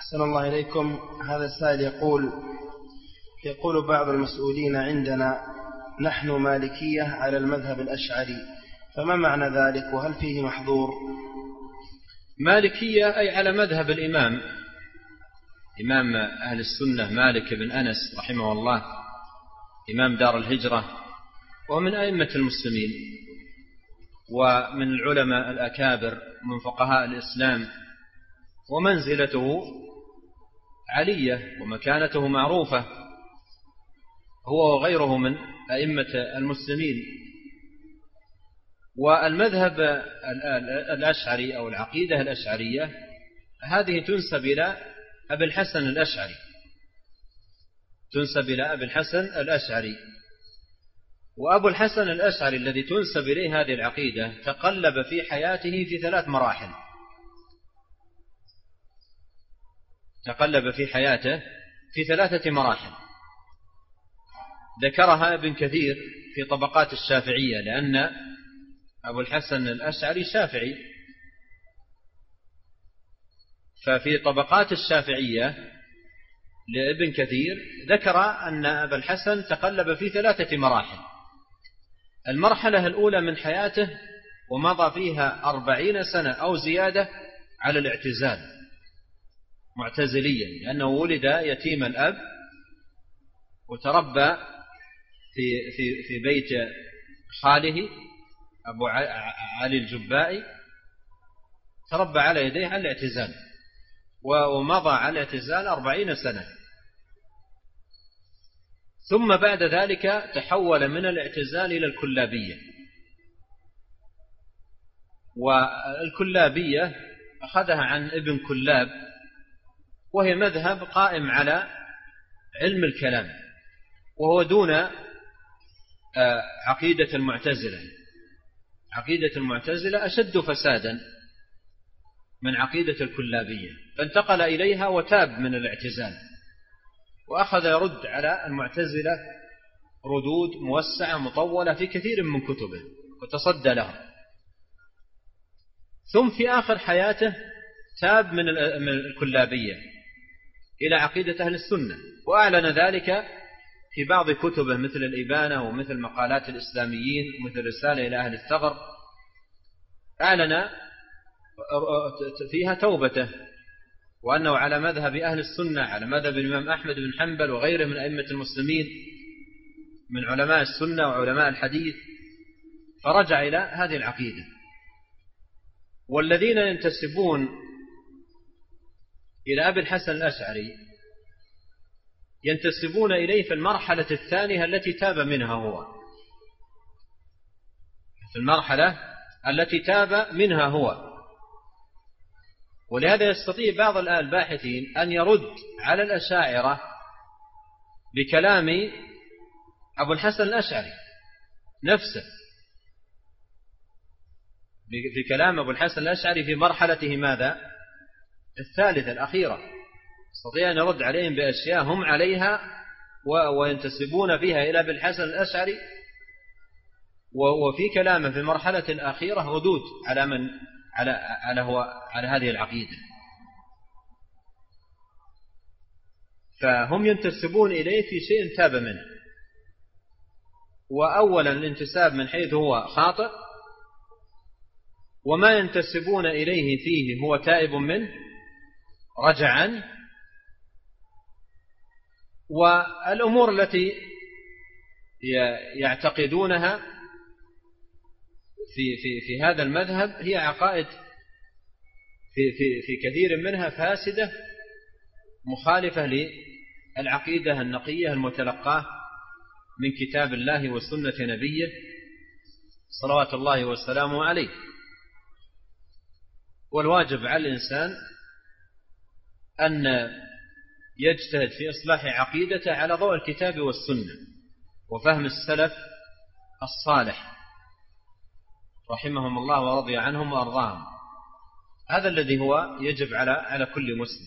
أحسن الله إليكم. هذا السائل يقول بعض المسؤولين عندنا نحن مالكية على المذهب الأشعري، فما معنى ذلك وهل فيه محظور؟ مالكية أي على مذهب الإمام إمام أهل السنة مالك بن أنس رحمه الله، إمام دار الهجرة، ومن أئمة المسلمين ومن العلماء الأكابر من فقهاء الإسلام، ومنزلته علية ومكانته معروفة، هو وغيره من أئمة المسلمين. والمذهب الأشعري أو العقيدة الأشعرية هذه تنسب إلى أبي الحسن الأشعري، تنسب إلى أبي الحسن الأشعري. وأبو الحسن الأشعري الذي تنسب إليه هذه العقيدة تقلب في حياته في 3 مراحل، تقلب في حياته في 3 مراحل ذكرها ابن كثير في طبقات الشافعية، لأن أبو الحسن الأشعري شافعي، ففي طبقات الشافعية لابن كثير ذكر أن أبا الحسن تقلب في 3 مراحل. المرحلة الأولى من حياته ومضى فيها 40 سنة أو زيادة على الاعتزال معتزليا، لأنه ولد يتيم الأب وتربى في بيت خاله أبو علي الجبائي، تربى على يديه على الاعتزال، ومضى على الاعتزال 40 سنة. ثم بعد ذلك تحول من الاعتزال إلى الكلابية، والكلابية أخذها عن ابن كلاب، وهي مذهب قائم على علم الكلام، وهو دون عقيدة المعتزلة. عقيدة المعتزلة أشد فسادا من عقيدة الكلابية، فانتقل إليها وتاب من الاعتزال، وأخذ يرد على المعتزلة ردود موسعة مطولة في كثير من كتبه وتصدى لها. ثم في آخر حياته تاب من الكلابية إلى عقيدة أهل السنة، وأعلن ذلك في بعض كتبه مثل الإبانة ومثل مقالات الإسلاميين ومثل رسالة إلى أهل الثغر، أعلن فيها توبته وأنه على مذهب أهل السنة، على مذهب الإمام أحمد بن حنبل وغيره من أئمة المسلمين من علماء السنة وعلماء الحديث، فرجع إلى هذه العقيدة. والذين ينتسبون إلى أبي الحسن الأشعري ينتسبون إليه في المرحلة الثانية التي تاب منها هو، في المرحلة التي تاب منها هو. ولهذا يستطيع بعض الباحثين أن يرد على الأشاعرة بكلام أبو الحسن الأشعري نفسه، بكلام أبو الحسن الأشعري في مرحلته ماذا؟ الثالثة الأخيرة، يستطيع أن يرد عليهم بأشياء هم عليها وينتسبون فيها إلى أبي الحسن الأشعري، وفي كلامه في المرحلة الأخيرة ردود على من على هذه العقيدة. فهم ينتسبون إليه في شيء تاب منه، وأولا الانتساب من حيث هو خاطئ، وما ينتسبون إليه فيه هو تائب منه رجعا. والأمور التي يعتقدونها في هذا المذهب هي عقائد في كثير منها فاسدة مخالفة للعقيدة النقية المتلقاة من كتاب الله وسنة نبيه صلوات الله والسلام عليه. والواجب على الإنسان أن يجتهد في إصلاح عقيدته على ضوء الكتاب والسنة وفهم السلف الصالح رحمهم الله ورضي عنهم وأرضاهم. هذا الذي هو يجب على كل مسلم.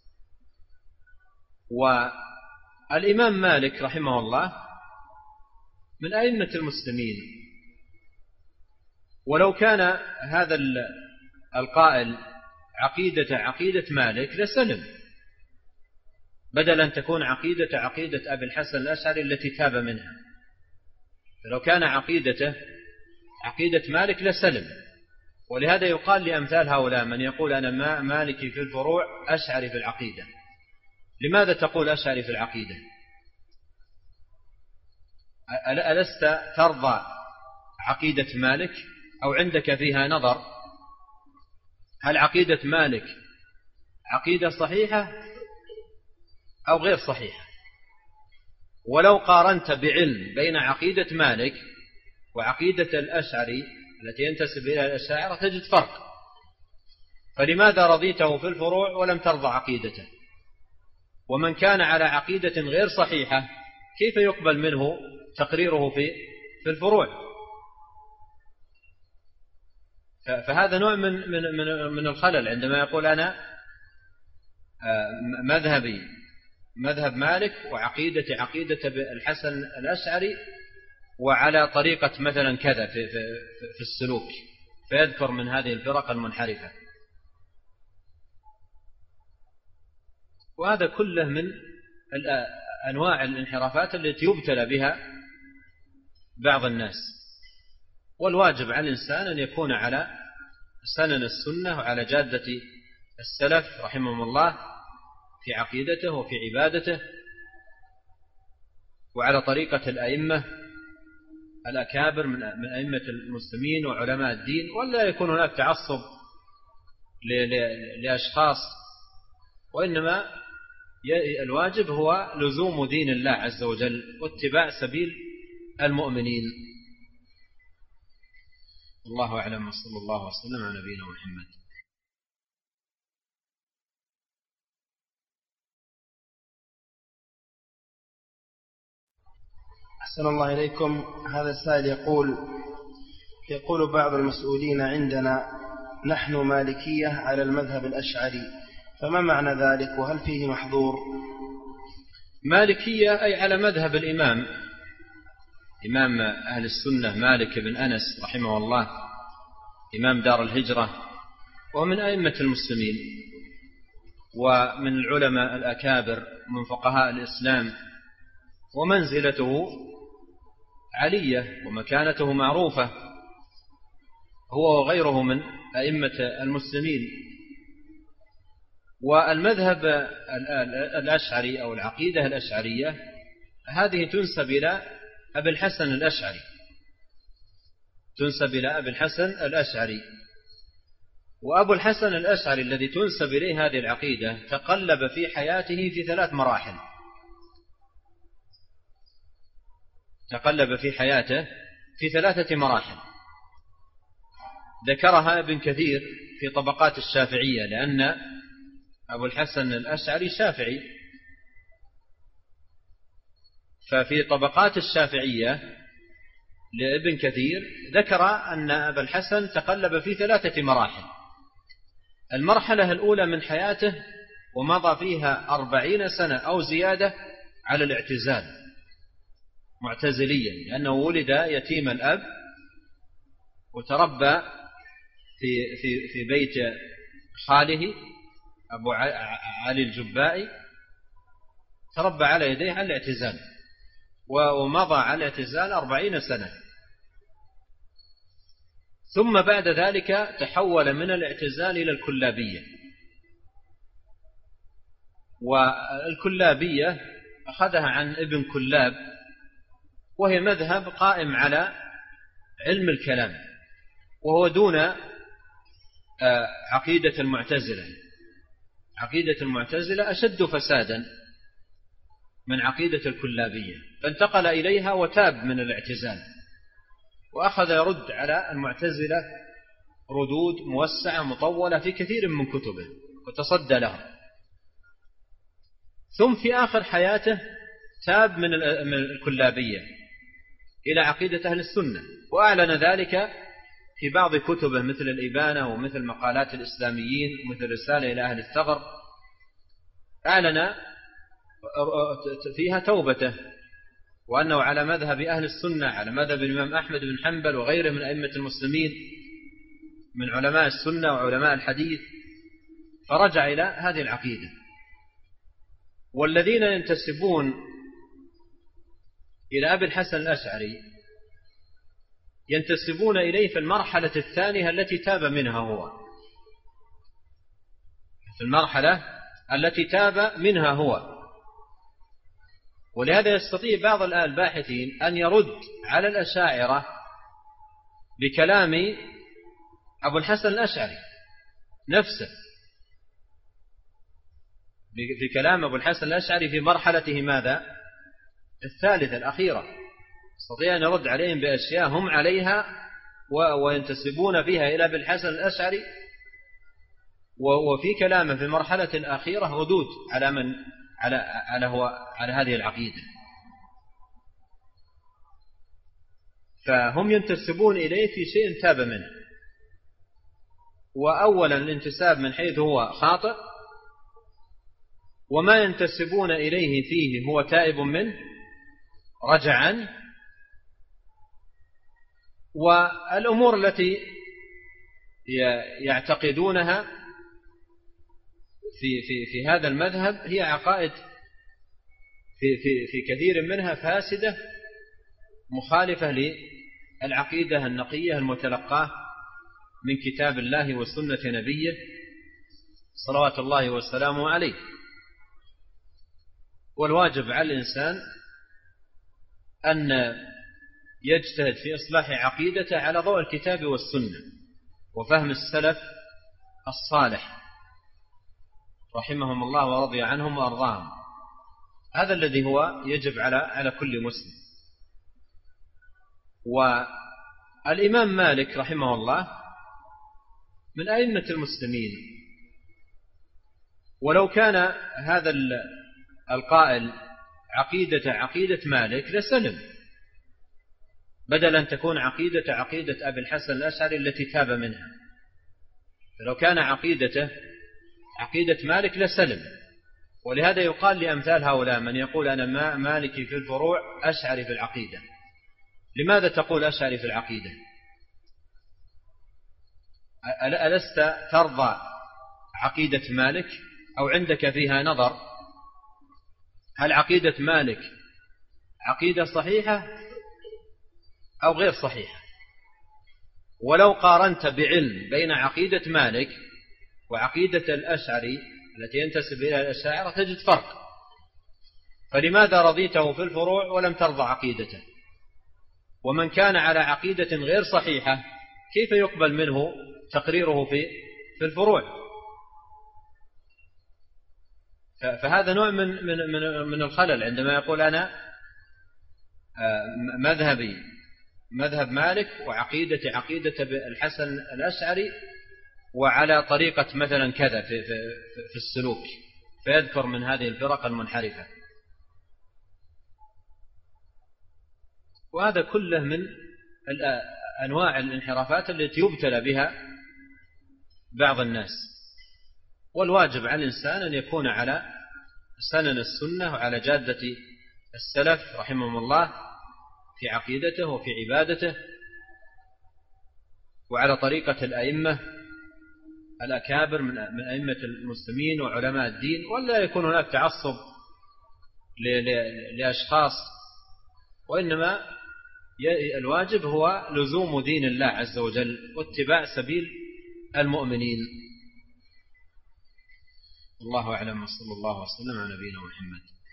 والإمام مالك رحمه الله من أئمة المسلمين، ولو كان هذا القائل عقيدة مالك لسلم، بدل أن تكون عقيدة أبي الحسن الأشعري التي تاب منها. فلو كان عقيدته عقيدة مالك لسلم. ولهذا يقال لأمثال هؤلاء من يقول أنا مالكي في الفروع أشعري في العقيدة. لماذا تقول أشعري في العقيدة؟ ألست ترضى عقيدة مالك أو عندك فيها نظر؟ هل عقيدة مالك عقيدة صحيحة أو غير صحيحة؟ ولو قارنت بعلم بين عقيدة مالك وعقيدة الأشعري التي ينتسب إلى الأشاعرة تجد فرق. فلماذا رضيته في الفروع ولم ترضى عقيدته؟ ومن كان على عقيدة غير صحيحة كيف يقبل منه تقريره في الفروع؟ فهذا نوع من الخلل عندما يقول أنا مذهبي مذهب مالك وعقيدتي عقيدة الحسن الأشعري وعلى طريقة مثلا كذا في السلوك، فيذكر من هذه الفرق المنحرفة. وهذا كله من أنواع الانحرافات التي يبتلى بها بعض الناس. والواجب على الإنسان أن يكون على سنن السنة وعلى جادة السلف رحمهم الله في عقيدته وفي عبادته وعلى طريقة الأئمة الأكابر من أئمة المسلمين وعلماء الدين، ولا يكون هناك تعصب لأشخاص، وإنما الواجب هو لزوم دين الله عز وجل واتباع سبيل المؤمنين. الله أعلم وصلى الله وسلم على نبينا محمد. أحسن الله إليكم. هذا السائل يقول بعض المسؤولين عندنا نحن مالكية على المذهب الأشعري، فما معنى ذلك وهل فيه محظور؟ مالكية أي على مذهب الإمام إمام أهل السنة مالك بن أنس رحمه الله، إمام دار الهجرة، ومن أئمة المسلمين ومن العلماء الأكابر من فقهاء الإسلام، ومنزلته علية ومكانته معروفة هو وغيره من أئمة المسلمين. والمذهب الأشعري أو العقيدة الأشعرية هذه تنسب إلى أبي الحسن الأشعري، تنسب إلى أبي الحسن الأشعري. وأبو الحسن الأشعري الذي تنسب إليه هذه العقيدة تقلب في حياته في 3 مراحل، تقلب في حياته في 3 مراحل ذكرها ابن كثير في طبقات الشافعية، لأن أبو الحسن الأشعري شافعي، ففي طبقات الشافعية لابن كثير ذكر أن أبا الحسن تقلب في 3 مراحل. المرحلة الأولى من حياته ومضى فيها 40 سنة أو زيادة على الاعتزال معتزليا، لأنه ولد يتيم الأب وتربى في بيت خاله أبو علي الجبائي، تربى على يديه على الاعتزال ومضى على الاعتزال 40 سنة. ثم بعد ذلك تحول من الاعتزال إلى الكلابية، والكلابية أخذها عن ابن كلاب، وهي مذهب قائم على علم الكلام، وهو دون عقيدة المعتزلة. عقيدة المعتزلة أشد فسادا من عقيدة الكلابية، فانتقل إليها وتاب من الاعتزال وأخذ يرد على المعتزلة ردود موسعة مطولة في كثير من كتبه وتصدى لها. ثم في آخر حياته تاب من الكلابية إلى عقيدة أهل السنة، وأعلن ذلك في بعض كتبه مثل الإبانة ومثل مقالات الإسلاميين ومثل رسالة إلى أهل الثغر، أعلن فيها توبته وأنه على مذهب أهل السنة، على مذهب الإمام أحمد بن حنبل وغيره من أئمة المسلمين من علماء السنة وعلماء الحديث، فرجع إلى هذه العقيدة. والذين ينتسبون إلى أبي الحسن الأشعري ينتسبون إليه في المرحلة الثانية التي تاب منها هو، في المرحلة التي تاب منها هو. ولهذا يستطيع بعض الباحثين أن يرد على الأشاعرة بكلام أبو الحسن الأشعري نفسه، بكلام أبو الحسن الأشعري في مرحلته ماذا؟ الثالثة الأخيرة. يستطيع أن يرد عليهم بأشياء هم عليها وينتسبون فيها إلى أبي الحسن الأشعري، وفي كلامه في المرحلة الأخيرة ردود على من على هذه العقيدة. فهم ينتسبون إليه في شيء تاب منه. وأولا الانتساب من حيث هو خاطئ، وما ينتسبون إليه فيه هو تائب منه رجعا. والأمور التي يعتقدونها في هذا المذهب هي عقائد في كثير منها فاسدة مخالفة للعقيدة النقية المتلقاة من كتاب الله وسنة نبيه صلوات الله والسلام عليه. والواجب على الإنسان أن يجتهد في إصلاح عقيدته على ضوء الكتاب والسنة وفهم السلف الصالح رحمهم الله ورضي عنهم وأرضاهم. هذا الذي هو يجب على كل مسلم. والإمام مالك رحمه الله من أئمة المسلمين، ولو كان هذا القائل عقيدة مالك لسلم، بدل أن تكون عقيدة أبي الحسن الأشعري التي تاب منها. فلو كان عقيدة مالك لسلم. ولهذا يقال لأمثال هؤلاء من يقول أنا مالكي في الفروع أشعري في العقيدة. لماذا تقول أشعري في العقيدة؟ ألست ترضى عقيدة مالك أو عندك فيها نظر؟ هل عقيدة مالك عقيدة صحيحة أو غير صحيحة؟ ولو قارنت بعلم بين عقيدة مالك وعقيدة الأشعري التي ينتسب إلى الأشاعرة تجد فرق. فلماذا رضيته في الفروع ولم ترضى عقيدته؟ ومن كان على عقيدة غير صحيحة كيف يقبل منه تقريره في الفروع؟ فهذا نوع من الخلل عندما يقول أنا مذهبي مذهب مالك وعقيدة عقيدة الحسن الأشعري وعلى طريقة مثلا كذا في السلوك، فيذكر من هذه الفرق المنحرفة. وهذا كله من أنواع الانحرافات التي يبتلى بها بعض الناس. والواجب على الإنسان أن يكون على سنن السنة وعلى جادة السلف رحمهم الله في عقيدته وفي عبادته، وعلى طريقة الأئمة الأكابر من أئمة المسلمين وعلماء الدين، ولا يكون هناك تعصب لأشخاص، وإنما الواجب هو لزوم دين الله عز وجل واتباع سبيل المؤمنين. الله أعلم، صلى الله وسلم على نبينا محمد.